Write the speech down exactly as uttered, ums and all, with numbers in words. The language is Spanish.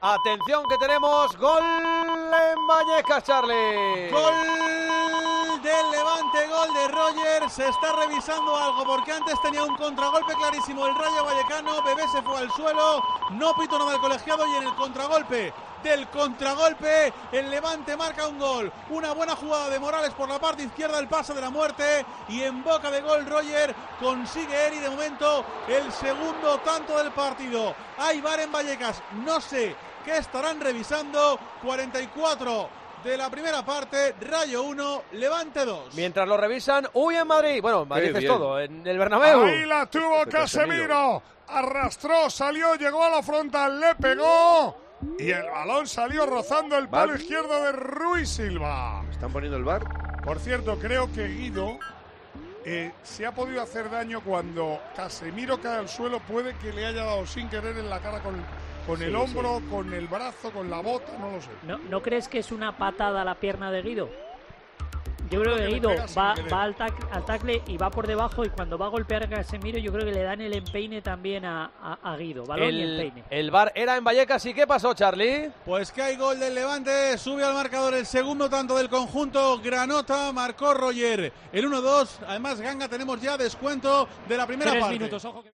Atención que tenemos gol en Vallecas, Charlie. Gol del Levante, gol de Roger. Se está revisando algo porque antes tenía un contragolpe clarísimo el Rayo Vallecano. Bebé se fue al suelo, no pito nada el colegiado y en el contragolpe del contragolpe el Levante marca un gol. Una buena jugada de Morales por la parte izquierda, el pase de la muerte y en boca de gol Roger consigue Eri de momento el segundo tanto del partido. Hay V A R en Vallecas, no sé qué estarán revisando. Cuarenta y cuatro de la primera parte, Rayo uno, Levante dos. Mientras lo revisan, uy, en Madrid. Bueno, Madrid es todo, en el Bernabéu. Ahí la tuvo Casemiro. Arrastró, salió, llegó a la frontal, le pegó. Y el balón salió rozando el palo izquierdo de Rui Silva. ¿Están poniendo el V A R? Por cierto, creo que Guido eh, se ha podido hacer daño cuando Casemiro cae al suelo. Puede que le haya dado sin querer en la cara con, con sí, el hombro, sí. con el brazo, con la bota, no lo sé. ¿No, ¿no crees que es una patada a la pierna de Guido? Yo creo que Guido va, va al, tac, al tackle y va por debajo, y cuando va a golpear a Casemiro yo creo que le dan el empeine también a, a, a Guido, balón el, y empeine. El V A R era en Vallecas, ¿y qué pasó, Charlie? Pues que hay gol del Levante, sube al marcador el segundo tanto del conjunto Granota, marcó Roger el uno dos, además Ganga tenemos ya descuento de la primera Tres parte. minutos, ojo que...